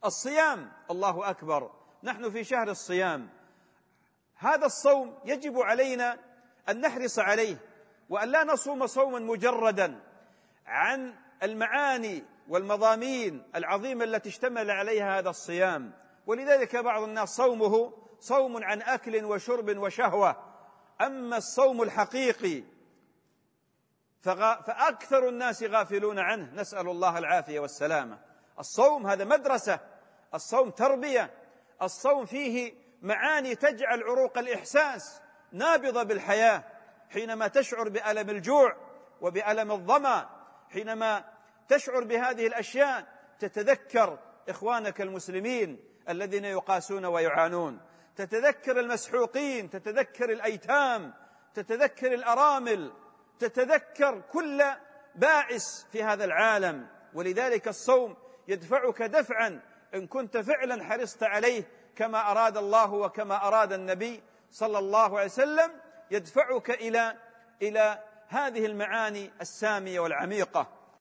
الصيام، الله أكبر، نحن في شهر الصيام. هذا الصوم يجب علينا أن نحرص عليه، وأن لا نصوم صوما مجردا عن المعاني والمضامين العظيمة التي اشتمل عليها هذا الصيام. ولذلك بعض الناس صومه صوم عن أكل وشرب وشهوة، أما الصوم الحقيقي فأكثر الناس غافلون عنه، نسأل الله العافية والسلامة. الصوم هذا مدرسة، الصوم تربية، الصوم فيه معاني تجعل عروق الإحساس نابضة بالحياة. حينما تشعر بألم الجوع وبألم الظمأ، حينما تشعر بهذه الأشياء تتذكر إخوانك المسلمين الذين يقاسون ويعانون، تتذكر المسحوقين، تتذكر الأيتام، تتذكر الأرامل، تتذكر كل بائس في هذا العالم. ولذلك الصوم يدفعك دفعا إن كنت فعلا حرصت عليه كما أراد الله وكما أراد النبي صلى الله عليه وسلم، يدفعك إلى هذه المعاني السامية والعميقة.